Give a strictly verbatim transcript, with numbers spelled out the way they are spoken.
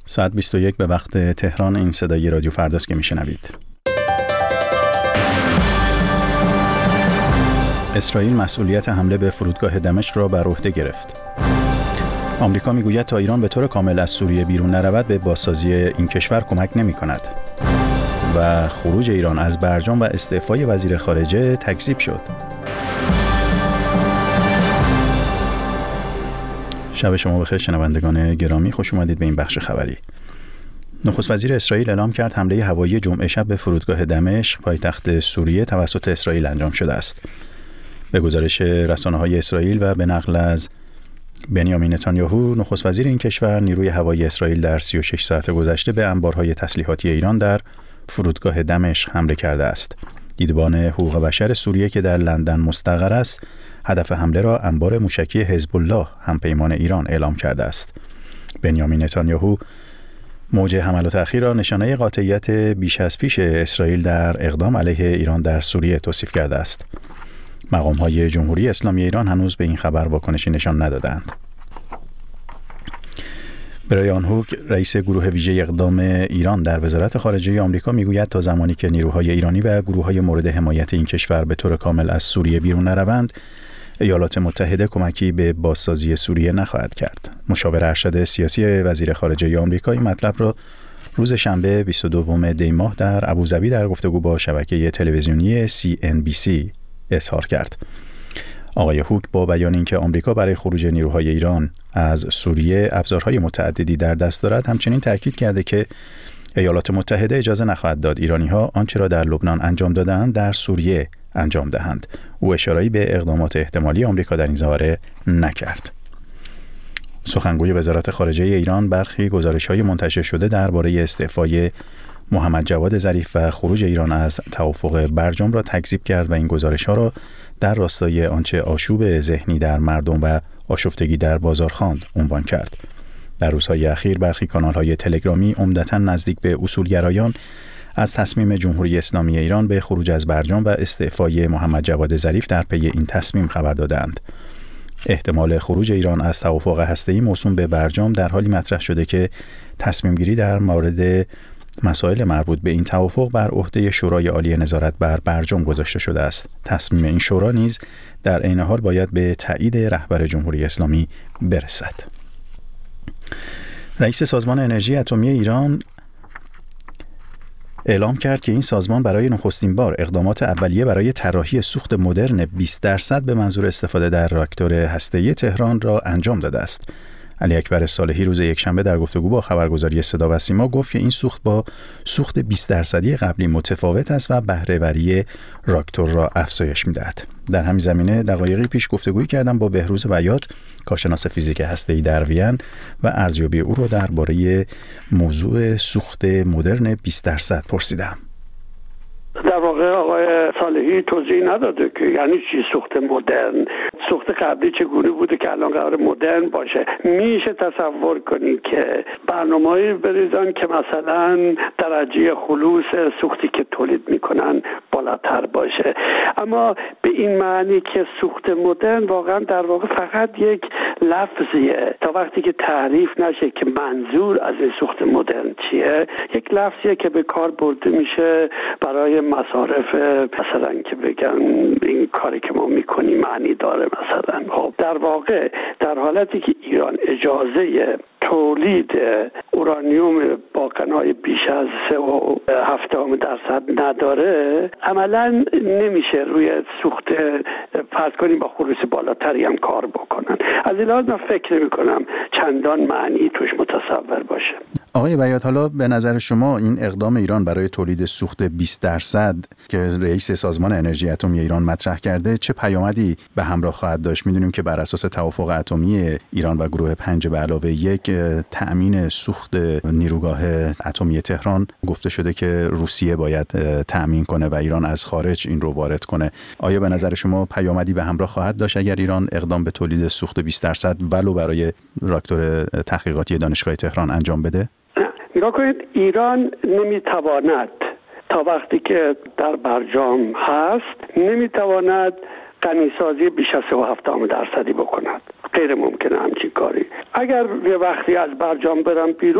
ساعت بیست و یک به وقت تهران. این صدای رادیو فرداست که میشنوید. اسرائیل مسئولیت حمله به فرودگاه دمشق را بر عهده گرفت. آمریکا میگوید تا ایران به طور کامل از سوریه بیرون نرود به بازسازی این کشور کمک نمی‌کند. و خروج ایران از برجام و استعفای وزیر خارجه تکذیب شد. شب شما بخیر شنوندگان گرامی، خوش اومدید به این بخش خبری. نخست وزیر اسرائیل اعلام کرد حمله هوایی جمعه شب به فرودگاه دمشق پایتخت سوریه توسط اسرائیل انجام شده است. به گزارش رسانه‌های اسرائیل و به نقل از بنیامین نتانیاهو، نخست وزیر این کشور، نیروی هوایی اسرائیل در سی و شش ساعت گذشته به انبارهای تسلیحاتی ایران در فرودگاه دمشق حمله کرده است. دیدبان حقوق بشر سوریه که در لندن مستقر است، هدف حمله را انبار موشکی حزب الله همپیمان ایران اعلام کرده است. بنیامین نتانیاهو موج حملات اخیر را نشانه قاطعیت بیش از پیش اسرائیل در اقدام علیه ایران در سوریه توصیف کرده است. مقام‌های جمهوری اسلامی ایران هنوز به این خبر واکنشی نشان ندادند. برایان هوک، رئیس گروه ویژه اقدام ایران در وزارت خارجه آمریکا، میگوید تا زمانی که نیروهای ایرانی و گروه‌های مورد حمایت این کشور به طور کامل از سوریه بیرون نروند، ایالات متحده کمکی به بازسازی سوریه نخواهد کرد. مشاور ارشد سیاسی وزیر خارجه آمریکا این مطلب را روز شنبه بیست و دوم دی ماه در ابوظبی در گفتگو با شبکه تلویزیونی سی ان بی سی اظهار کرد. آقای هوک با بیان اینکه آمریکا برای خروج نیروهای ایران از سوریه ابزارهای متعددی در دست دارد، همچنین تاکید کرده که ایالات متحده اجازه نخواهد داد ایرانی‌ها آنچه را در لبنان انجام دادند در سوریه انجام دهند. او اشاره‌ای به اقدامات احتمالی آمریکا در این زمینه نکرد. سخنگوی وزارت خارجه ایران برخی گزارش‌های منتشر شده درباره استعفای محمد جواد ظریف و خروج ایران از توافق برجام را تکذیب کرد و این گزارش‌ها را در راستای آنچه آشوب ذهنی در مردم و آشفتگی در بازار خواند عنوان کرد. در روزهای اخیر برخی کانال‌های تلگرامی عمدتاً نزدیک به اصولگرایان از تصمیم جمهوری اسلامی ایران به خروج از برجام و استعفای محمد جواد ظریف در پی این تصمیم خبر دادند. احتمال خروج ایران از توافق هسته‌ای موسوم به برجام در حالی مطرح شده که تصمیم گیری در مورد مسائل مربوط به این توافق بر عهده شورای عالی نظارت بر برجام گذاشته شده است. تصمیم این شورا نیز در عین حال باید به تایید رهبر جمهوری اسلامی برسد. رئیس سازمان انرژی اتمی ایران اعلام کرد که این سازمان برای نخستین بار اقدامات اولیه برای طراحی سوخت مدرن بیست درصد به منظور استفاده در راکتور هسته‌ای تهران را انجام داده است. علی اکبر صالحی روز یکشنبه در گفتگو با خبرگزاری صدا و سیما گفت که این سوخت با سوخت بیست درصدی قبلی متفاوت است و بهره‌وری راکتور را افزایش می‌دهد. در همین زمینه دقایقی پیش گفتگویی کردم با بهروز بیات، کارشناس فیزیک هسته‌ای در وین، و ارزیابی او را درباره موضوع سوخت مدرن بیست درصد پرسیدم. در واقع آقای صالحی توضیح نداده که یعنی چی سوخت مدرن، سوخت قبلی چگونه بوده که الان قرار مدرن باشه. میشه تصور کنید که برنامه‌ای بریزن که مثلا درجه خلوص سوختی که تولید میکنن بالاتر باشه، اما به این معنی که سوخت مدرن واقعا در واقع فقط یک لفظیه. تا وقتی که تعریف نشه که منظور از این سوخت مدرن چیه، یک لفظیه که به کار برده میشه برای مصارف، مثلا که بگن این کاری که ما میکنیم معنی داره مثلا. خب در واقع در حالتی که ایران اجازه تولید اورانیوم با قنای بیش از سه و هفتم درصد نداره، عملا نمیشه روی سوخت فرض کنیم با خلوص بالاتری هم کار بکنن. از این لحاظ من فکر نمی کنم چندان معنی توش متصور باشه. آقای بیات، حالا به نظر شما این اقدام ایران برای تولید سوخت بیست درصد که رئیس سازمان انرژی اتمی ایران مطرح کرده چه پیامدی به همراه خواهد داشت؟ میدونیم که بر اساس توافق اتمی ایران و گروه پنج به علاوه یک تأمین سوخت نیروگاه اتمی تهران گفته شده که روسیه باید تأمین کنه و ایران از خارج این رو وارد کنه. آیا به نظر شما پیامدی به همراه خواهد داشت اگر ایران اقدام به تولید سوخت بیست درصد ولو برای راکتور تحقیقاتی دانشگاه تهران انجام بده؟ نگاه کنید، ایران نمیتواند تا وقتی که در برجام هست نمیتواند غنیسازی بیش از سه و هفتم درصدی بکند. غیر ممکنه همچین کاری. اگر یه وقتی از برجام برم بیرون